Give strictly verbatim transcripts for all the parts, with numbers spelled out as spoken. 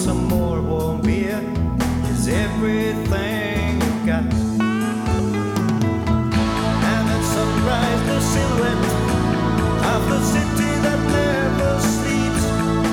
some more warm beer is everything you've got. And at sunrise the silhouette of the city that never sleeps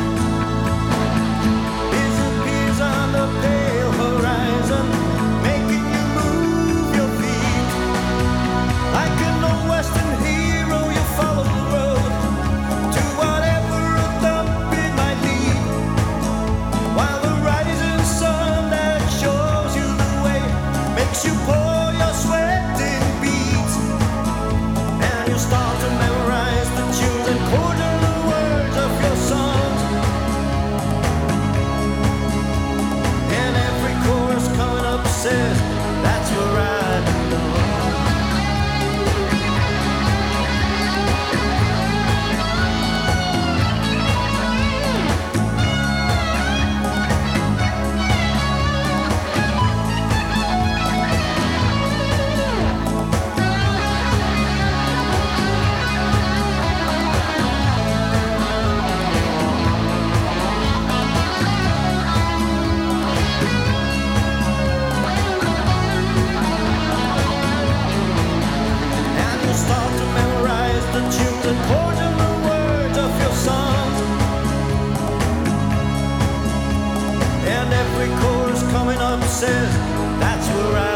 disappears on the pale horizon, making you move your feet. Like an old western hero, you follow the road to whatever a dump it might lead, while the rising sun that shows you the way makes you pour your sweat in beads. And you start to memorize the tunes and cordial the words of your songs, and every chorus coming up says, that's where I belong. Start to memorize the tunes and chords and the words of your songs, and every chorus coming up says, that's where I